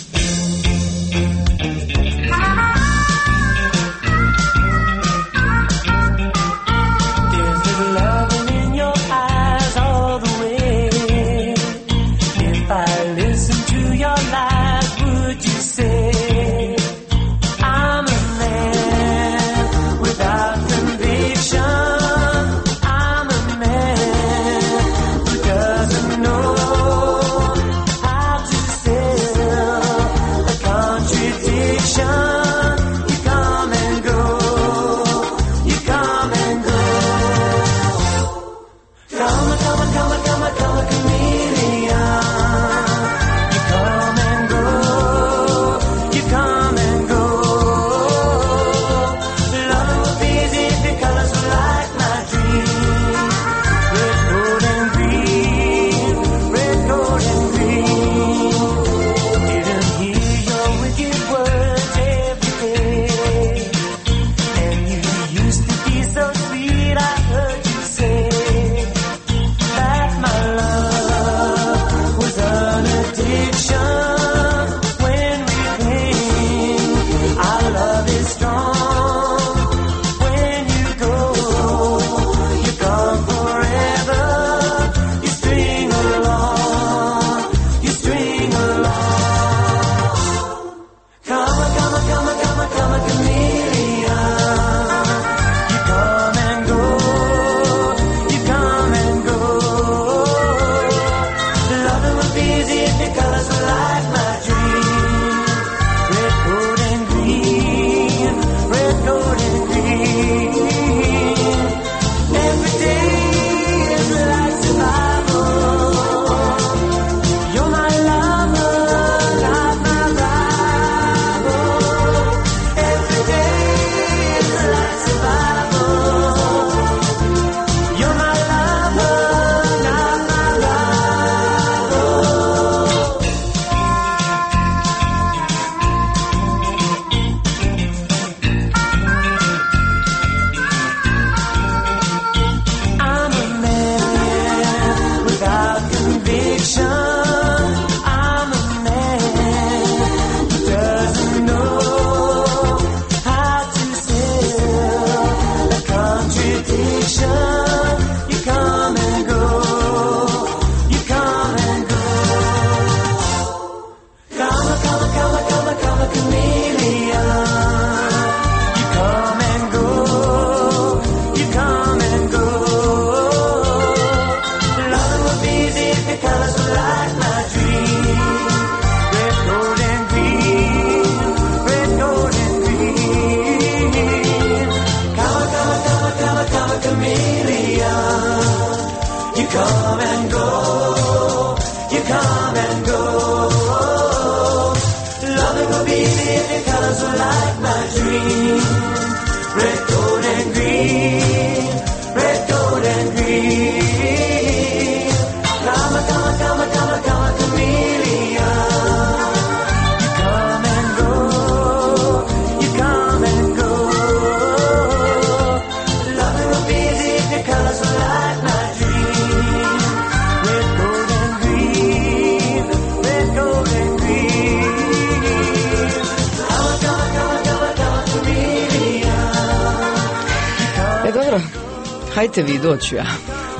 Hajte vi, doću ja.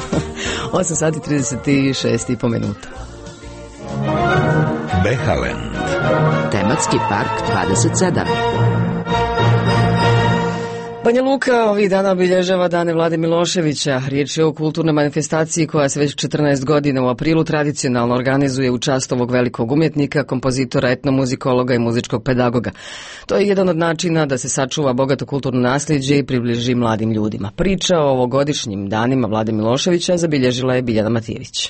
osam sati trideset šest i po minuta. Behalen. Tematski park dvadeset sedam. Banja Luka ovih dana obilježava dane Vlade Miloševića. Riječ je o kulturnoj manifestaciji koja se već četrnaest godina u aprilu tradicionalno organizuje u čast ovog velikog umjetnika, kompozitora, etnomuzikologa i muzičkog pedagoga. To je jedan od načina da se sačuva bogato kulturno nasljeđe i približi mladim ljudima. Priča o ovogodišnjim danima Vlade Miloševića zabilježila je Biljana Matijević.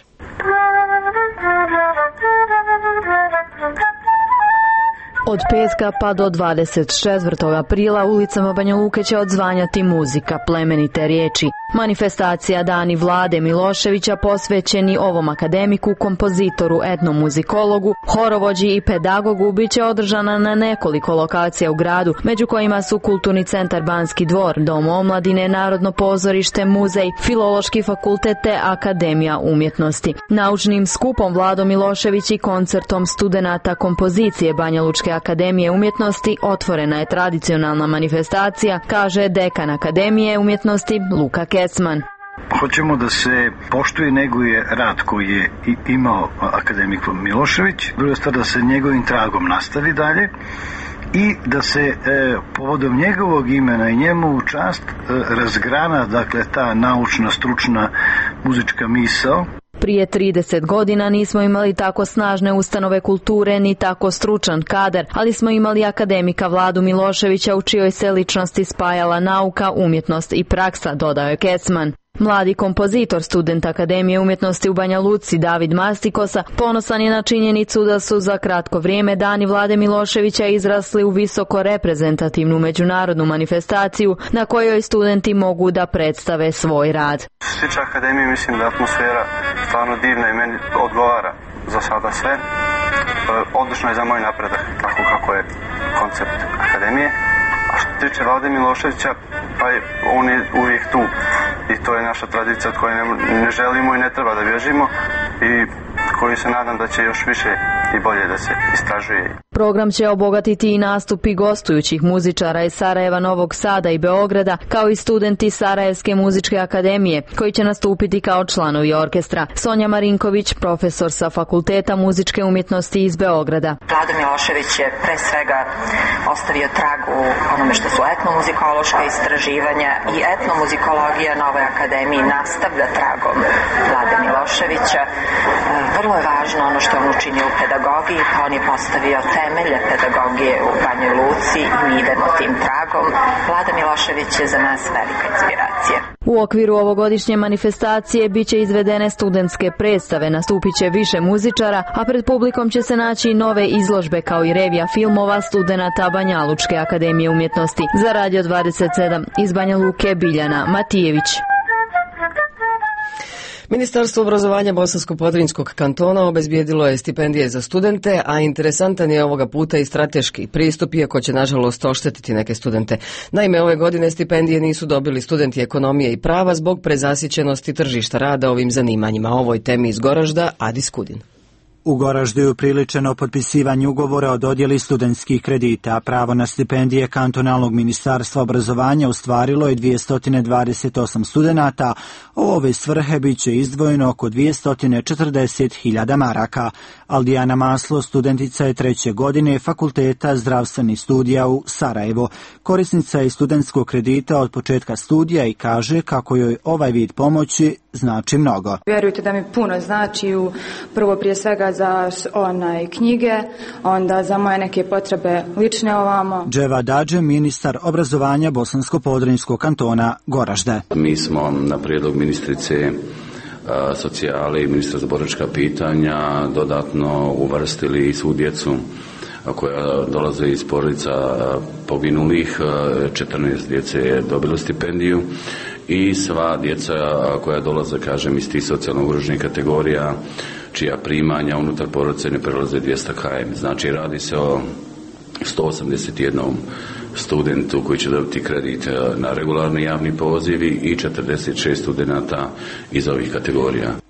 Od petka pa do dvadeset četvrtog aprila ulicama Banja Luke će odzvanjati muzika, plemenite riječi. Manifestacija Dani Vlade Miloševića posvećeni ovom akademiku, kompozitoru, etnomuzikologu, horovođi i pedagogu bit će održana na nekoliko lokacija u gradu, među kojima su Kulturni centar Banski dvor, Dom omladine, Narodno pozorište, muzej, Filološki fakultet te Akademija umjetnosti. Naučnim skupom Vlado Milošević i koncertom studenata kompozicije Banja Lučke Akademije umjetnosti otvorena je tradicionalna manifestacija, kaže dekan Akademije umjetnosti Luka Kecman. Hoćemo da se poštuje i neguje rad koji je imao akademik Milošević, druga stvar da se njegovim tragom nastavi dalje i da se e, povodom njegovog imena i njemu u čast e, razgrana, dakle, ta naučna, stručna muzička misao. Prije trideset godina nismo imali tako snažne ustanove kulture ni tako stručan kadar, ali smo imali akademika Vladu Miloševića u čijoj se ličnosti spajala nauka, umjetnost i praksa, dodao je Kecman. Mladi kompozitor, student Akademije umjetnosti u Banja Luci David Mastikosa ponosan je na činjenicu da su za kratko vrijeme dani Vlade Miloševića izrasli u visoko reprezentativnu međunarodnu manifestaciju na kojoj studenti mogu da predstave svoj rad. Što se tiče Akademije, mislim da je atmosfera stvarno divna i meni odgovara za sada sve. Odlično je za moj napredak, tako kako je koncept Akademije. A što se tiče Vlade Miloševića, pa je, on je uvijek tu. I to je naša tradicija od koje ne, ne želimo i ne treba da bježimo i koju se nadam da će još više i bolje da se istražuje. Program će obogatiti i nastupi gostujućih muzičara iz Sarajeva, Novog Sada i Beograda, kao i studenti Sarajevske muzičke akademije, koji će nastupiti kao članovi orkestra. Sonja Marinković, profesor sa Fakulteta muzičke umjetnosti iz Beograda. Vlado Milošević je pre svega ostavio trag u onome što su etnomuzikološka istraživanja i etnomuzikologija na ovoj akademiji nastavlja tragom Vlade Miloševića. Vrlo je važno ono što on učinio u pedagogiji, pa on je postavio temelje pedagogije u Banjoj Luci i mi idemo tim tragom. Vlada Milošević je za nas velika inspiracija. U okviru ovogodišnje manifestacije bit će izvedene studentske predstave, nastupit će više muzičara, a pred publikom će se naći nove izložbe kao i revija filmova studenata Banja Lučke Akademije umjetnosti. Za Radio dvadeset sedam iz Banja Luke Biljana Matijević. Ministarstvo obrazovanja Bosansko-Podrinjskog kantona obezbijedilo je stipendije za studente, a interesantan je ovoga puta i strateški pristup, iako će nažalost oštetiti neke studente. Naime, ove godine stipendije nisu dobili studenti ekonomije i prava zbog prezasićenosti tržišta rada ovim zanimanjima. O ovoj temi iz Goražda, Adis Kudin. U Goraždu je upriličeno potpisivanje ugovora o dodjeli studentskih kredita. Pravo na stipendije kantonalnog ministarstva obrazovanja ostvarilo je dvjesto dvadeset osam studenata. U ove svrhe bit će izdvojeno oko dvjesto četrdeset hiljada maraka. Aldijana Maslo, studentica je treće godine Fakulteta zdravstvenih studija u Sarajevo. Korisnica je studentskog kredita od početka studija i kaže kako joj ovaj vid pomoći znači mnogo. Vjerujte da mi puno znači, u prvo prije svega za onaj knjige, onda za moje neke potrebe lične ovamo. Dževa Dađe, ministar obrazovanja Bosansko-Podrinjskog kantona Goražde. Mi smo na prijedlog ministrice socijale i ministra za boračka pitanja dodatno uvrstili i svu djecu koja dolaze iz porodica poginulih. četrnaest djece je dobilo stipendiju i sva djeca koja dolaze, kažem, iz tih socijalno ugroženih kategorija čija primanja unutar porodice ne prelaze dvjesto kilometara. Znači radi se o sto osamdeset jednom studentu koji će dobiti kredit na regularni javni pozivi i četrdeset šest studenata iz ovih kategorija.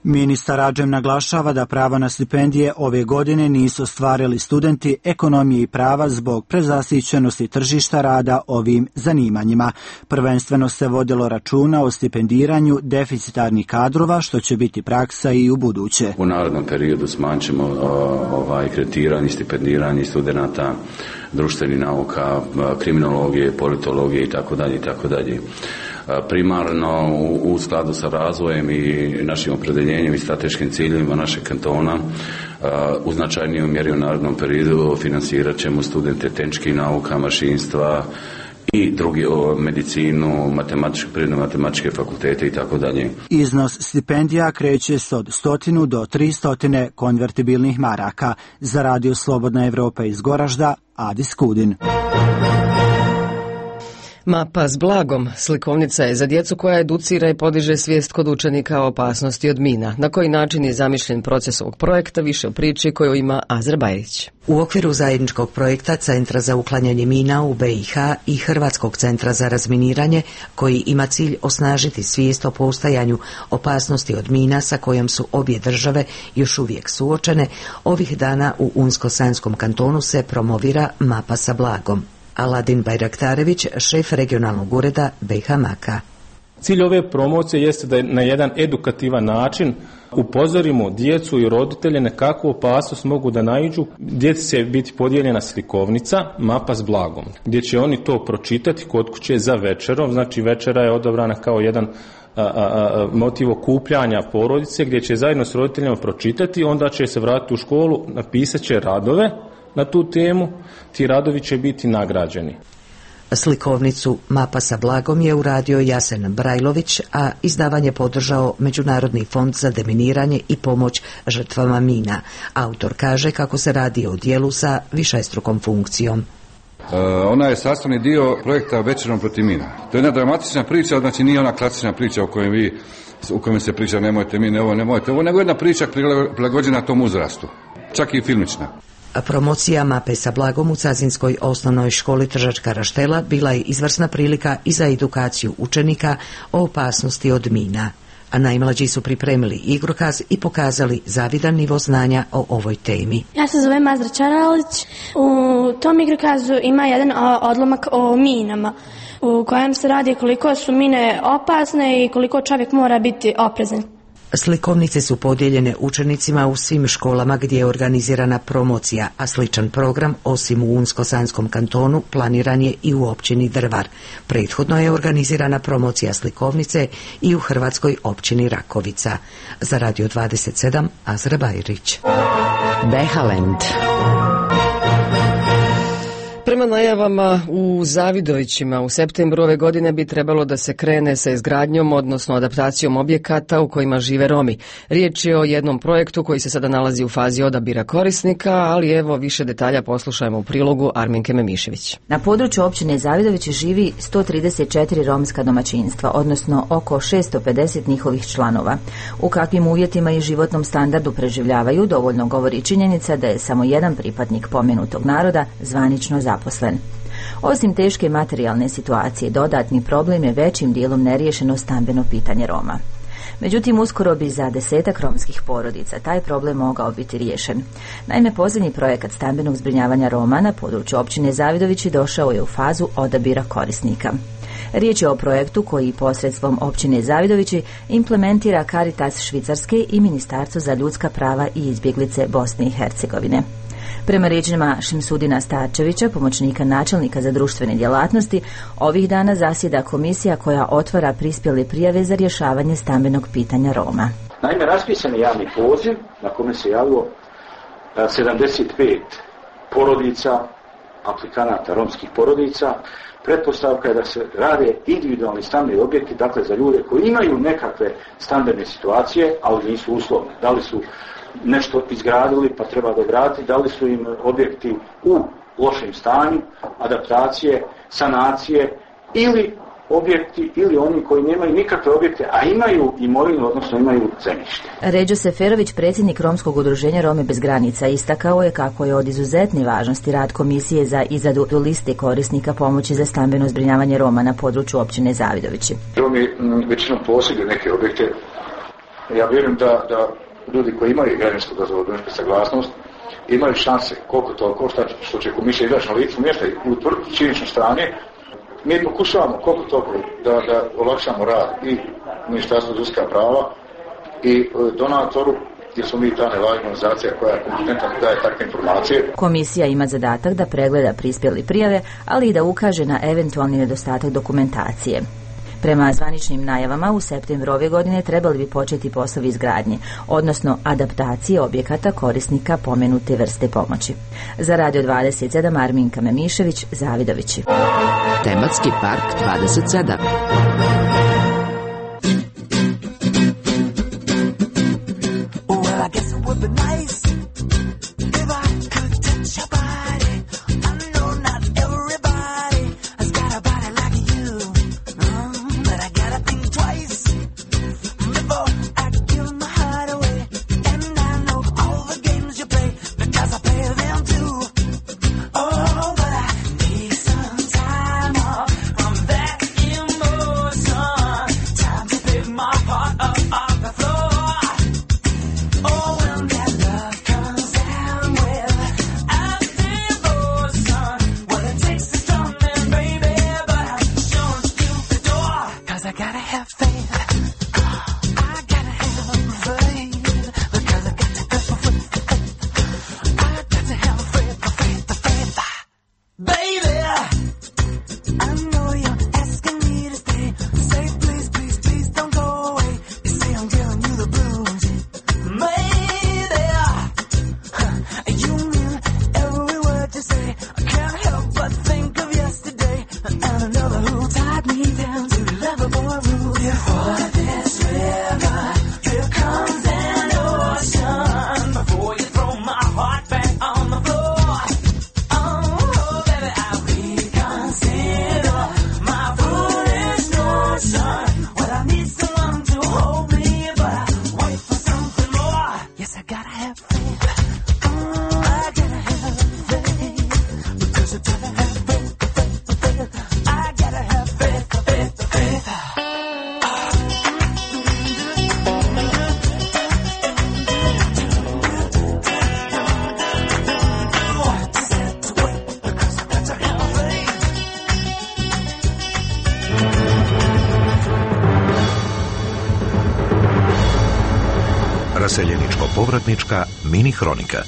Ministar Adžem naglašava da pravo na stipendije ove godine nisu ostvarili studenti ekonomije i prava zbog prezasićenosti tržišta rada ovim zanimanjima. Prvenstveno se vodilo računa o stipendiranju deficitarnih kadrova, što će biti praksa i u buduće. U narednom periodu smanjit ćemo ovaj, kreditiranje, stipendiranje studenata društvenih nauka, kriminologije, politologije itd. itd. Primarno u, u skladu sa razvojem i našim opredeljenjem i strateškim ciljevima našeg kantona u značajnijoj mjeri u narednom periodu financirat ćemo studente tehničkih nauka, mašinstva i drugi o medicinu, matematičke, prirodno-matematičke fakultete i tako dalje. Iznos stipendija kreće se od stotinu do tri stotine konvertibilnih maraka. Za Radio Slobodna Evropa iz Goražda, Adis Kudin. Mapa s blagom slikovnica je za djecu koja educira i podiže svijest kod učenika o opasnosti od mina. Na koji način je zamišljen proces ovog projekta, više o priči koju ima Azra Bajrić. U okviru zajedničkog projekta Centra za uklanjanje mina u be i ha i Hrvatskog centra za razminiranje, koji ima cilj osnažiti svijest o postojanju opasnosti od mina sa kojom su obje države još uvijek suočene, ovih dana u Unsko-Sanskom kantonu se promovira mapa sa blagom. Aladin Bajraktarević, šef regionalnog ureda be i ha Maka. Cilj ove promocije jeste da na jedan edukativan način upozorimo djecu i roditelje na kakvu opasnost mogu da naiđu. Djeci će biti podijeljena slikovnica, mapa s blagom, gdje će oni to pročitati kod kuće za večerom. Znači večera je odabrana kao jedan a, a, a, motiv okupljanja porodice, gdje će zajedno s roditeljima pročitati, onda će se vratiti u školu, napisat će radove na tu temu, ti radovi će biti nagrađeni. Slikovnicu Mapa sa blagom je uradio Jasen Brajlović, a izdavanje podržao Međunarodni fond za deminiranje i pomoć žrtvama mina. Autor kaže kako se radi o dijelu sa višestrukom funkcijom. E, ona je sastavni dio projekta Večerom protiv mina. To je jedna dramatična priča, znači nije ona klasična priča u kojoj vi u kojem se priča nemojte mine, ovo nemojte ovo, nego jedna priča prilagođena tom uzrastu, čak i filmična. Promocija Mape sa blagom u Cazinskoj osnovnoj školi Tržačka Raštela bila je izvrsna prilika i za edukaciju učenika o opasnosti od mina. A najmlađi su pripremili igrokaz i pokazali zavidan nivo znanja o ovoj temi. Ja se zovem Azra Čaralić. U tom igrokazu ima jedan odlomak o minama, u kojem se radi koliko su mine opasne i koliko čovjek mora biti oprezan. Slikovnice su podijeljene učenicima u svim školama gdje je organizirana promocija, a sličan program, osim u Unsko-Sanskom kantonu, planiran je i u općini Drvar. Prethodno je organizirana promocija slikovnice i u hrvatskoj općini Rakovica. Za Radio dvadeset sedam, Azra Bajrić. Behalend. Prema najavama u Zavidovićima u septembru ove godine bi trebalo da se krene sa izgradnjom, odnosno adaptacijom objekata u kojima žive Romi. Riječ je o jednom projektu koji se sada nalazi u fazi odabira korisnika, ali evo više detalja poslušajmo u prilogu Arminke Memišević. Na području općine Zavidović živi sto trideset četiri romska domaćinstva, odnosno oko šesto pedeset njihovih članova. U kakvim uvjetima i životnom standardu preživljavaju dovoljno govori činjenica da je samo jedan pripadnik pomenutog naroda zvanično zaposlen. Osim teške materijalne situacije, dodatni problem je većim dijelom neriješeno stambeno pitanje Roma. Međutim, uskoro bi za desetak romskih porodica taj problem mogao biti riješen. Naime, posljednji projekat stambenog zbrinjavanja Roma na području općine Zavidovići došao je u fazu odabira korisnika. Riječ je o projektu koji posredstvom općine Zavidovići implementira Caritas Švicarske i Ministarstvo za ljudska prava i izbjeglice Bosne i Hercegovine. Prema riječima Šimsudina Starčevića, pomoćnika načelnika za društvene djelatnosti, ovih dana zasjeda komisija koja otvara prispjele prijave za rješavanje stambenog pitanja Roma. Naime, raspisan je javni poziv na kome se javilo sedamdeset pet porodica, aplikanata romskih porodica. Pretpostavka je da se rade individualni stambeni objekti, dakle za ljude koji imaju nekakve stambene situacije, ali nisu uslovne. Da li su nešto izgradili pa treba dograditi, da li su im objekti u lošem stanju, adaptacije, sanacije ili objekti ili oni koji nemaju nikakve objekte, a imaju imovinu, odnosno imaju zemljište. Ređo Seferović, predsjednik Romskog udruženja Romi bez granica, istakao je kako je od izuzetne važnosti rad komisije za izradu liste korisnika pomoći za stambeno zbrinjavanje Roma na području općine Zavidovići. Romi većinom posjeduju neke objekte Ja vjerujem da, da ljudi koji imaju građevinsku dozvolu, građevinsku saglasnost, imaju šanse koliko toliko, što će komisija izaći na licu mjesta i utvrditi činjenično stanje. Mi pokušavamo koliko toliko da, da olakšamo rad i Ministarstvo za ljudska prava i donatoru, jer smo mi ta nevladina organizacija koja je kompetentna da daje takve informacije. Komisija ima zadatak da pregleda prispjeli prijave, ali i da ukaže na eventualni nedostatak dokumentacije. Prema zvaničnim najavama, u septembru ove godine trebali bi početi poslovi izgradnje, odnosno adaptacije objekata korisnika pomenute vrste pomoći. Za Radio dvadeset sedam Arminka Memišević, Zavidovići. Tematski park dvadeset sedam. Raseljeničko-povratnička mini hronika.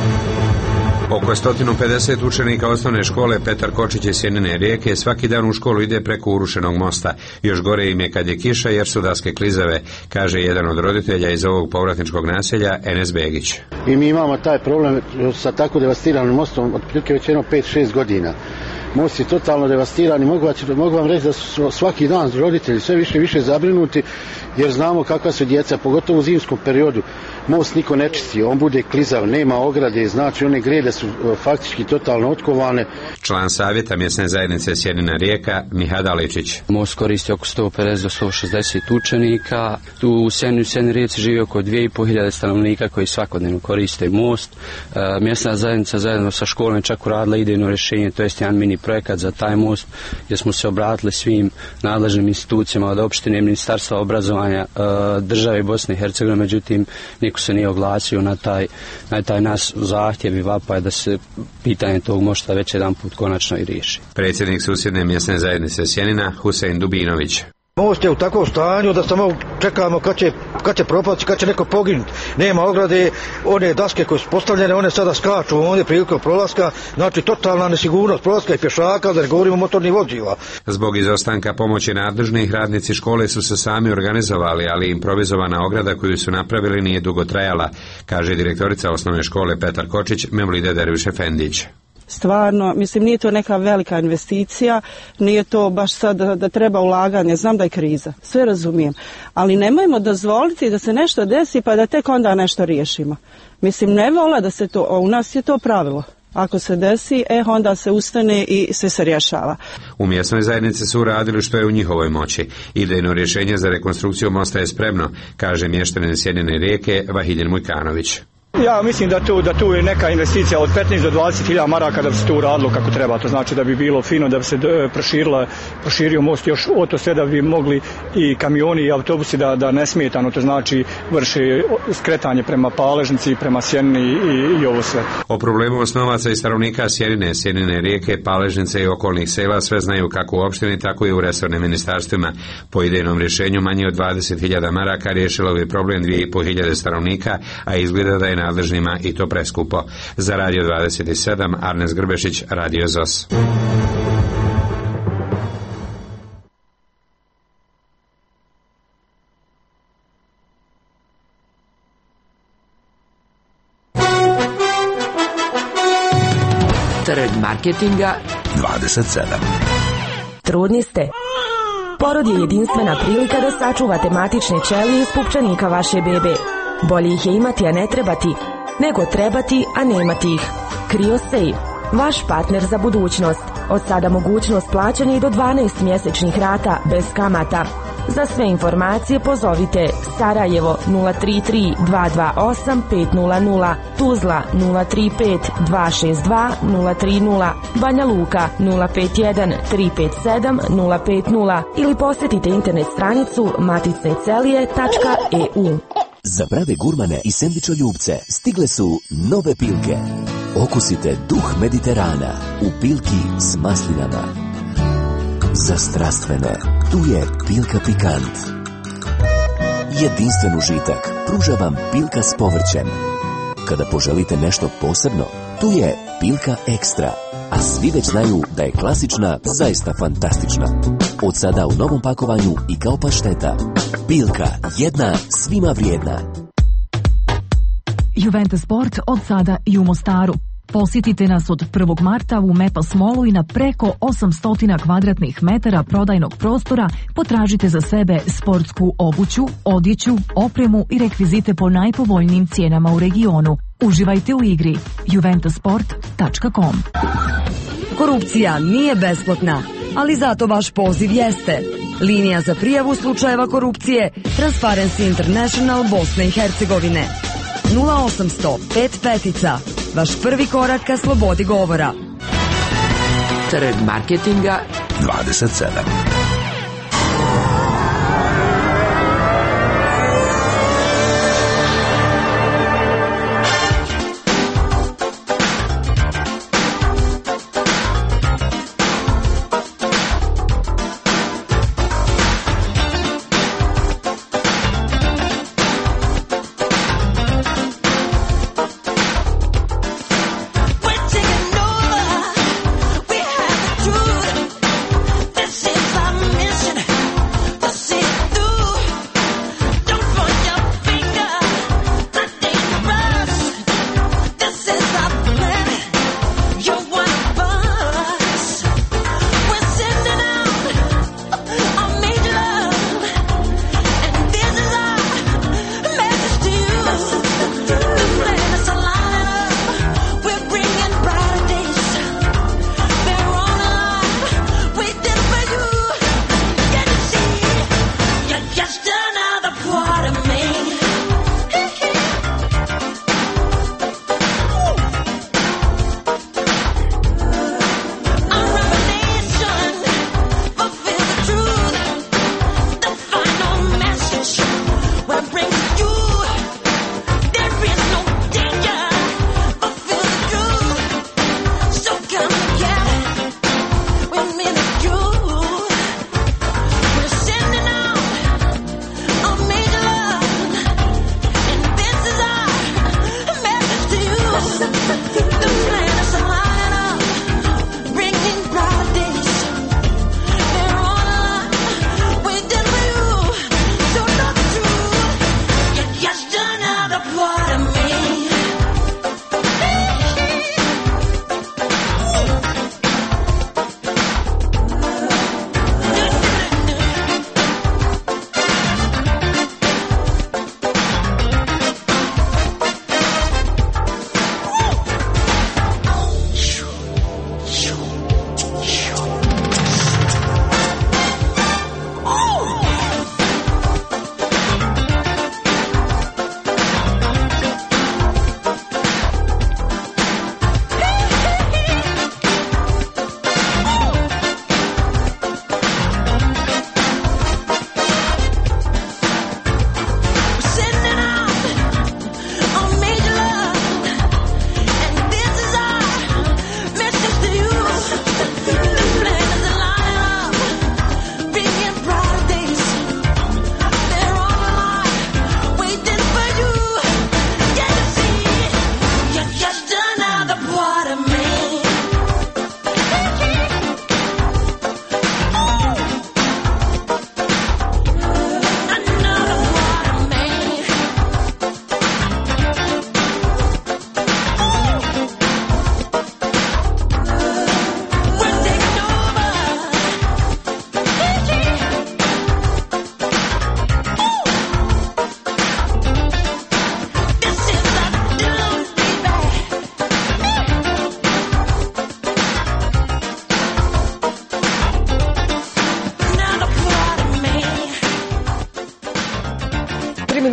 Oko sto pedeset učenika osnovne škole Petar Kočić iz Sjenine Rijeke svaki dan u školu ide preko urušenog mosta. Još gore im je kad je kiša jer su daske klizave, kaže jedan od roditelja iz ovog povratničkog naselja, Enes Begić. I mi imamo taj problem sa tako devastiranim mostom otprilike već jedno pet šest godina. Most je totalno devastiran i mogu, mogu vam reći da su svaki dan roditelji sve više i više zabrinuti jer znamo kakva su djeca, pogotovo u zimskom periodu. Most niko ne čisti, on bude klizav, nema ograde, znači one grede su faktički totalno otkovane. Član savjeta mjesne zajednice Sjenina Rijeka, Mihad Aličić. Most koristi oko sto pedeset do sto šezdeset učenika. Tu u Sjeni, u Sjeni Rijeci živi oko dvije i pol hiljade stanovnika koji svakodnevno koriste most. E, mjesna zajednica zajedno sa školom je čak uradila idejno rješenje, to jest jedan mini projekat za taj most gdje smo se obratili svim nadležnim institucijama od opštine, Ministarstva obrazovanja, e, države Bosne i Hercegovine, međutim niko se nije oglasio na taj, na taj nas zahtjev i vapaj da se pitanje tog mosta već jedan put konačno i riješi. Predsjednik susjedne mjesne zajednice Sjenina, Husein Dubinović. Most je u takvom stanju da samo čekamo kad će, kad će propasti, kad će neko poginuti. Nema ograde, one daske koje su postavljene, one sada skaču ovdje prilikom prolaska, znači totalna nesigurnost prolaska i pješaka, da ne govorimo o motornih vozila. Zbog izostanka pomoći nadležnih, radnici škole su se sami organizovali, ali improvizovana ograda koju su napravili nije dugo trajala, kaže direktorica osnovne škole Petar Kočić, Mevlide Derviš Efendić. Stvarno, mislim, nije to neka velika investicija, nije to baš sad da, da treba ulaganje, znam da je kriza, sve razumijem, ali nemojmo dozvoliti da se nešto desi pa da tek onda nešto riješimo. Mislim, ne vola da se to, u nas je to pravilo. Ako se desi, eh, onda se ustane i sve se rješava. U mjesnoj zajednici su radili što je u njihovoj moći. Idejno rješenje za rekonstrukciju mosta je spremno, kaže mještanin Sjenine Rijeke Vahidin Mujkanović. Ja mislim da tu, da tu je neka investicija od petnaest do dvadeset hiljada maraka da bi se to uradilo kako treba. To znači da bi bilo fino, da bi se proširila, proširio most još o to sve, da bi mogli i kamioni i autobusi da, da nesmetano, to znači vrše skretanje prema Paležnici, prema Sjenini i, i ovo sve. O problemu osnovaca i stanovnika Sjenine, Sjenine rijeke, Paležnice i okolnih sela sve znaju kako u opštini, tako i u resornim ministarstvima. Po idejnom rješenju manje od dvadeset hiljada maraka riješilo bi problem dvije i pol hiljade stanovnika, a izgleda da je nadležnima i to preskupo. Za Radio dvadeset sedam, Arnes Grbešić, Radio Z O S. Trg marketinga dvadeset sedam. Trudni ste? Porod je jedinstvena prilika da sačuvate matične ćelije iz pupčanika vaše bebe. Bolje ih je imati, a ne trebati, nego trebati, a nemati ih. CryoSafe, vaš partner za budućnost. Od sada mogućnost plaćanja i do dvanaest mjesečnih rata bez kamata. Za sve informacije pozovite Sarajevo nula tri tri dva dva osam pet nula nula, Tuzla nula tri pet dva šest dva nula tri nula, Banja Luka nula pet jedan tri pet sedam nula pet nula ili posjetite internet stranicu maticne celije tačka e u. Za brave gurmane i sendvičoljubce stigle su nove pilke. Okusite duh Mediterana u pilki s maslinama. Za strastvene, tu je Pilka Pikant. Jedinstven užitak pruža vam Pilka s povrćem. Kada poželite nešto posebno, tu je Pilka Ekstra. A svi već znaju da je klasična zaista fantastična. Od sada u novom pakovanju i kao pašteta. Pilka, jedna, svima vrijedna. Juventus Sport od sada i u Mostaru. Posjetite nas od prvog marta u Mepas Mallu i na preko osamsto kvadratnih metara prodajnog prostora potražite za sebe sportsku obuću, odjeću, opremu i rekvizite po najpovoljnijim cijenama u regionu. Uživajte u igri. juventus sport tačka com. Korupcija nije besplatna, ali zato vaš poziv jeste. Linija za prijavu slučajeva korupcije Transparency International Bosne i Hercegovine. nula osamsto pet petica. Vaš prvi korak ka slobodi govora. Trg marketinga dvadeset sedam. We're taking over. We have the truth. This is our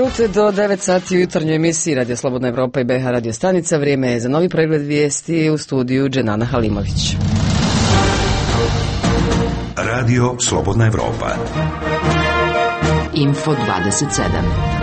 minute do devet sati u jutarnjoj emisiji Radio Slobodna Evropa i B H Radio stanica. Vrijeme je za novi pregled vijesti u studiju Dženana Halimović. Radio Slobodna Evropa. Info dvadeset sedam.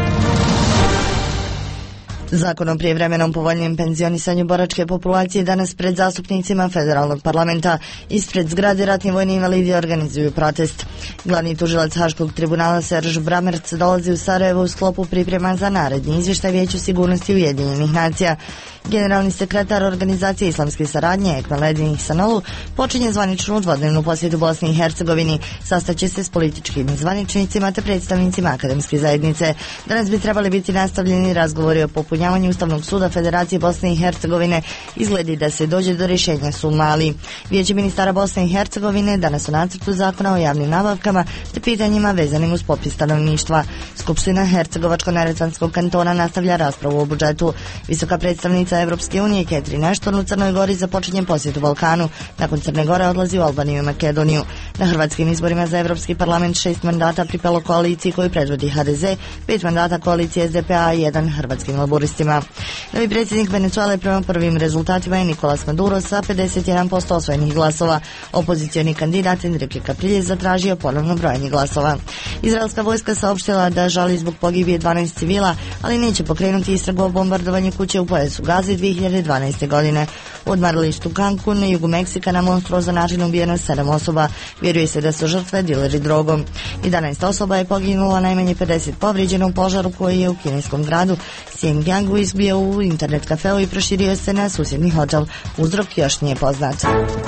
Zakon o prijevremenom povoljnijem penzionisanju boračke populacije danas pred zastupnicima federalnog parlamenta ispred zgrade ratni vojni invalidi organizuju protest. Glavni tužilac Haškog tribunala Serž Bramerc dolazi u Sarajevo u sklopu priprema za naredni izvještaj Vijeću sigurnosti Ujedinjenih nacija. Generalni sekretar organizacije islamske saradnje Ekmel Edin Sanolu počinje zvaničnu dvodnevnu posjetu Bosni i Hercegovini. Sastaće se s političkim zvaničnicima te predstavnicima akademske zajednice. Danas bi trebali biti nastavljeni razgovori o popunjavanju Ustavnog suda Federacije Bosne i Hercegovine. Izgledi da se dođe do rješenja su mali. Vijeće ministara Bosne i Hercegovine danas u nacrtu zakona o javnim nabavkama te pitanjima vezanim uz popis stanovništva. Skupština Hercegovačko-neretvanskog kantona nastavlja raspravu o budžetu. Visoka predstavnica Evropske unije Catherine Ashton u Crnoj Gori započinje posjetu Balkanu. Nakon Crne Gore odlazi u Albaniju i Makedoniju. Na hrvatskim izborima za Evropski parlament šest mandata pripalo koaliciji koju predvodi H D Z, pet mandata koalicije S D P A i jedan hrvatskim laburistima. Novi predsjednik Venezuele prema prvim rezultatima je Nicolas Maduro sa pedeset jedan posto osvojenih glasova. Opozicioni kandidat Enrique Capriles zatražio ponovno brojanje glasova. Izraelska vojska saopštila da žali zbog pogibije dvanaest civila, ali neće pokrenuti istragu o bombardovanju kuće u pojasu Gaze dvije hiljade dvanaeste. godine. U odmaralištu Cancun na jugu Meksika na monstruozan način ubijeno sedam osoba. Vjeruje se da su žrtve dileri drogom. jedanaest osoba je poginulo, najmanje pedeset povrijeđeno u požaru koji je u kineskom gradu Xinjiangu izbio u internet kafeu i proširio se na susjedni hotel. Uzrok još nije poznat.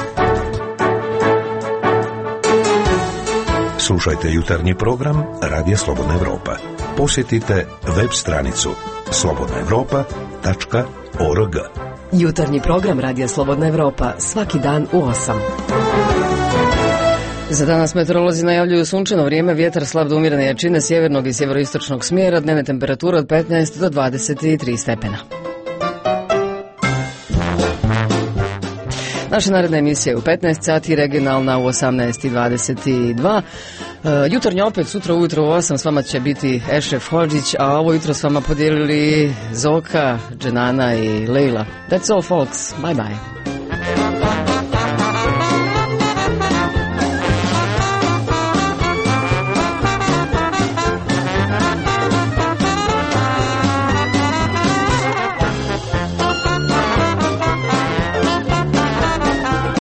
Slušajte jutarnji program Radija Slobodna Evropa. Posjetite web stranicu slobodna evropa tačka org. Jutarnji program Radija Slobodna Evropa svaki dan u osam. Za danas meteorolozi najavljuju sunčano vrijeme, vjetar slab do umjerene jačine sjevernog i sjeveroistočnog smjera, dnevne temperature od petnaest do dvadeset tri stepena. Naša naredna emisija je u petnaest sati, regionalna u osamnaest i dvadeset dva. Uh, jutarnje opet sutra ujutro u osam s vama će biti Ešref Hodžić, a ovo jutro s vama podijelili Zoka, Dženana i Leila. That's all folks. Bye bye.